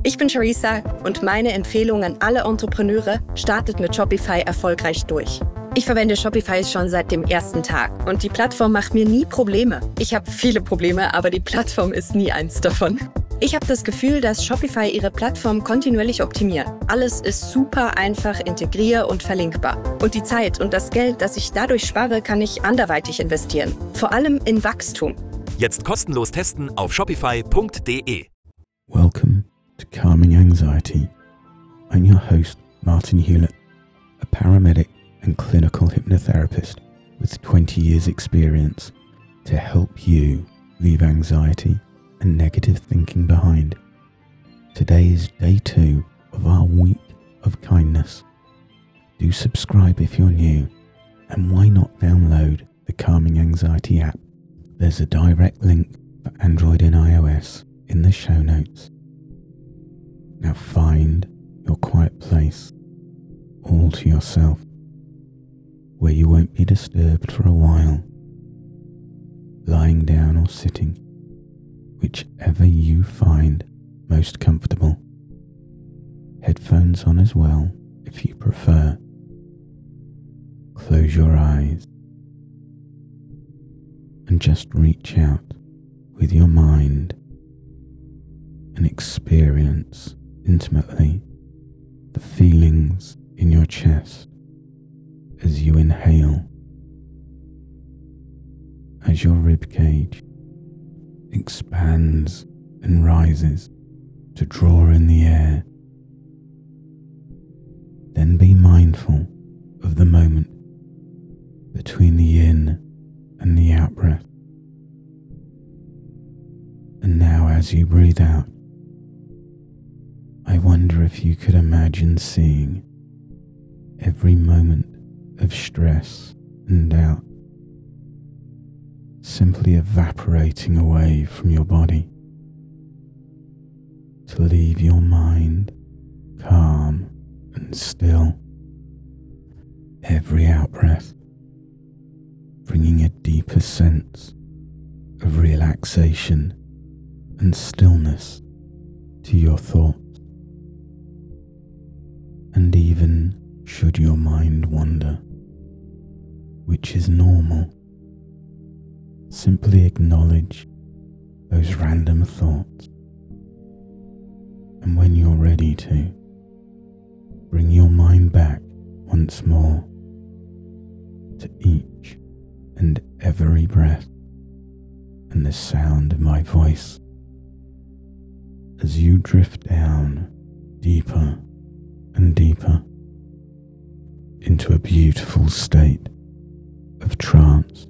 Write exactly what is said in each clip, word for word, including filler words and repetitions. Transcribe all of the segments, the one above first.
Ich bin Charissa und meine Empfehlung an alle Entrepreneure: startet mit Shopify erfolgreich durch. Ich verwende Shopify schon seit dem ersten Tag und die Plattform macht mir nie Probleme. Ich habe viele Probleme, aber die Plattform ist nie eins davon. Ich habe das Gefühl, dass Shopify ihre Plattform kontinuierlich optimiert. Alles ist super einfach integrier- und verlinkbar. Und die Zeit und das Geld, das ich dadurch spare, kann ich anderweitig investieren. Vor allem in Wachstum. Jetzt kostenlos testen auf shopify punkt de. Welcome to Calming Anxiety. I'm your host, Martin Hewlett, a paramedic and clinical hypnotherapist with twenty years experience to help you leave anxiety and negative thinking behind. Today is day two of our week of kindness. Do subscribe if you're new, and why not download the Calming Anxiety app? There's a direct link for Android and iOS in the show notes. Now find your quiet place, all to yourself, where you won't be disturbed for a while, lying down or sitting, whichever you find most comfortable. Headphones on as well, if you prefer. Close your eyes and just reach out with your mind and experience intimately the feelings in your chest as you inhale, as your ribcage expands and rises to draw in the air. Then be mindful of the moment between the in and the out breath. And now as you breathe out, I wonder if you could imagine seeing every moment of stress and doubt simply evaporating away from your body to leave your mind calm and still. Every out-breath bringing a deeper sense of relaxation and stillness to your thoughts. And even should your mind wander, which is normal, simply acknowledge those random thoughts, and when you're ready to, bring your mind back once more to each and every breath and the sound of my voice as you drift down deeper and deeper into a beautiful state of trance.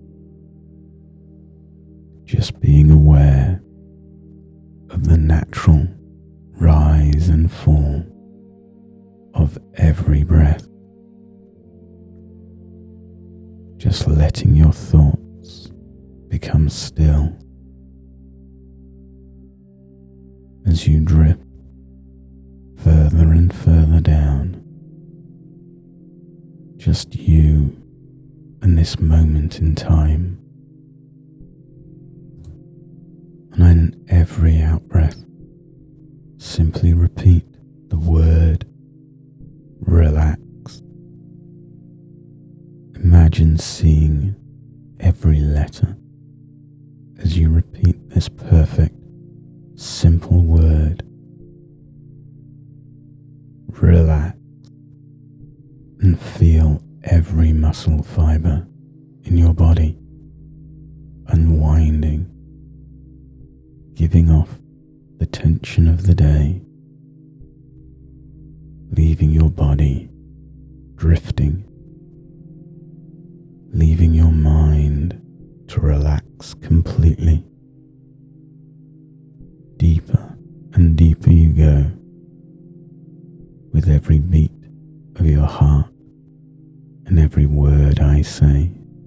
Just being aware of the natural rise and fall of every breath. Just letting your thoughts become still as you drift further and further down. Just you and this moment in time. And in every out-breath, simply repeat the word relax. Imagine seeing every letter as you repeat this perfect, simple word. Relax, and feel every muscle fiber in your body unwinding, giving off the tension of the day, leaving your body drifting, leaving your mind to relax completely. Deeper and deeper you go with every beat of your heart and every word I say.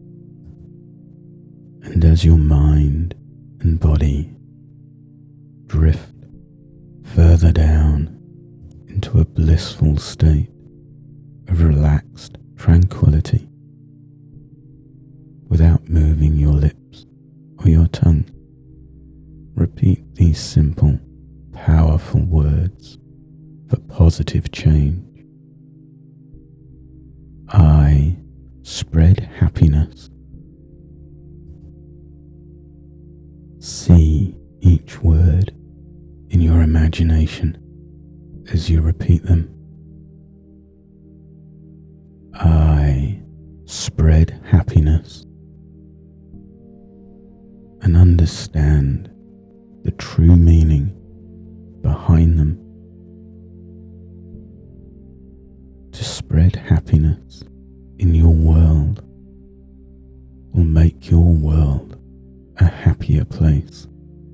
And as your mind and body drift further down into a blissful state of relaxed tranquility, without moving your lips or your tongue, repeat these simple, powerful words for positive change. I spread happiness. See each word in your imagination as you repeat them. I spread happiness, and understand the true meaning behind them. To spread happiness in your world will make your world a happier place.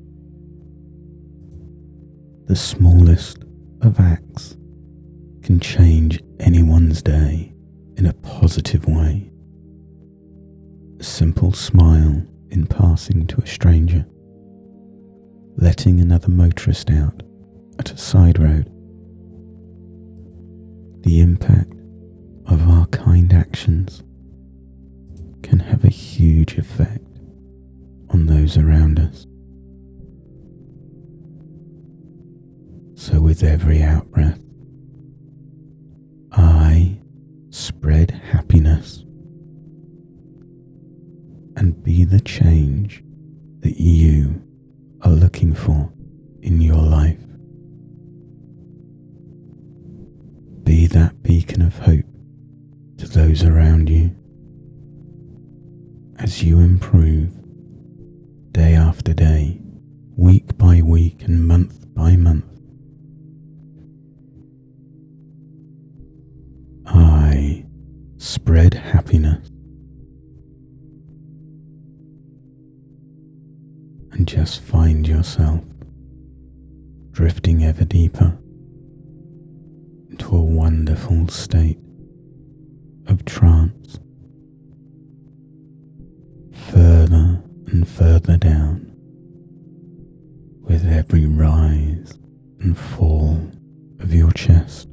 The smallest of acts can change anyone's day in a positive way. A simple smile in passing to a stranger, letting another motorist out at a side road. The impact of our kind actions can have a huge effect on those around us. So with every out-breath, I spread happiness and be the change that you are looking for in your life. Be that beacon of hope to those around you as you improve day after day, week by week, and month by month. I spread happiness. And just find yourself drifting ever deeper into a wonderful state of trance, further and further down with every rise and fall of your chest.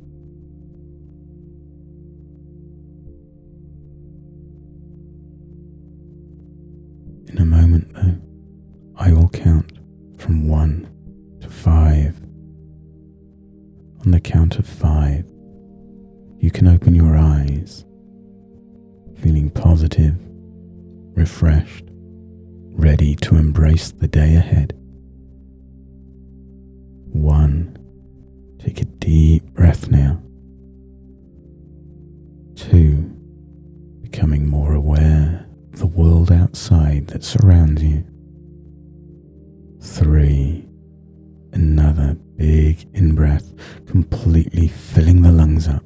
In a moment though, I will count from one to five. On the count of five, you can open your eyes, feeling positive, refreshed, ready to embrace the day ahead. One, take a deep breath now. Two, becoming more aware of the world outside that surrounds you. Three, another big in-breath, completely filling the lungs up.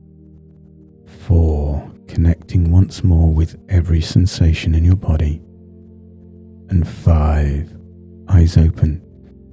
Four, connecting once more with every sensation in your body. And five, eyes open.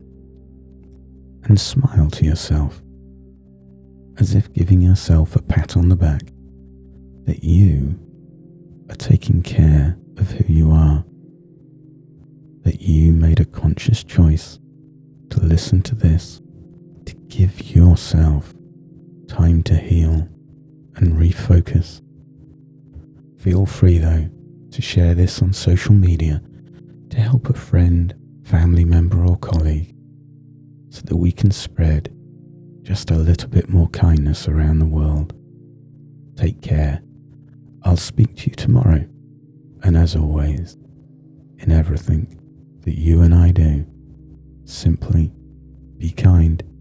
And smile to yourself, as if giving yourself a pat on the back that you are taking care of who you are. That you made a conscious choice to listen to this, to give yourself time to heal and refocus. Feel free though to share this on social media to help a friend, family member or colleague so that we can spread just a little bit more kindness around the world. Take care. I'll speak to you tomorrow, and as always, in everything that you and I do, simply be kind.